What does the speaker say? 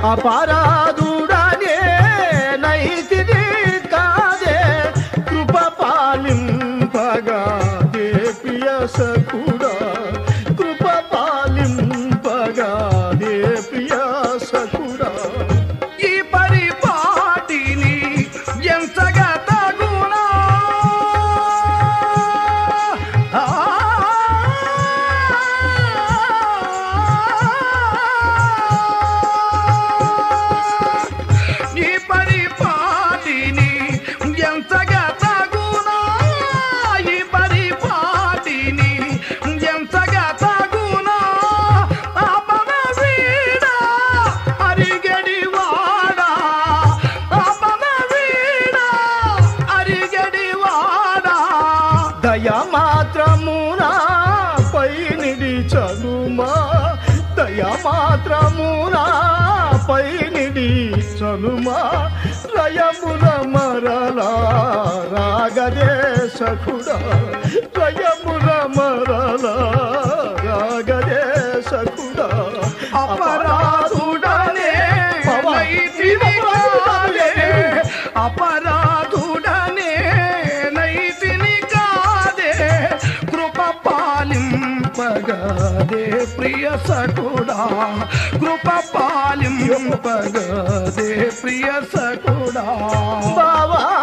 అపరాధుడనే నైతిది కాదే కృప పాలింపగా they Priya సఖుడా Krupa పాలింపగా they ప్రియ సఖుడా ఈ పరిపాటిని ఎంతగా తగునా ఈ పరిపాటిని ఎంతగా తగునా ఈ పరిపాటిని ఎంతగా తగునా అపన వీడా అరిగడి వాడా అపన వీడా అరిగడి వాడా దయా మాత్రమునా పై నిడిచనుమా దయా మాత్రమునా పై నిడిచనుమా రయమున మరలా రాగదే సఖుడా రయమున మరలా రాగదే సఖుడా అపరాధుడనే నైతిని కాదే అపరాధుడనే నైతిని కాదే కృప పాలింపగదే ప్రియ సఖుడా కృప పాలింపగదే ప్రియ సఖుడా బావా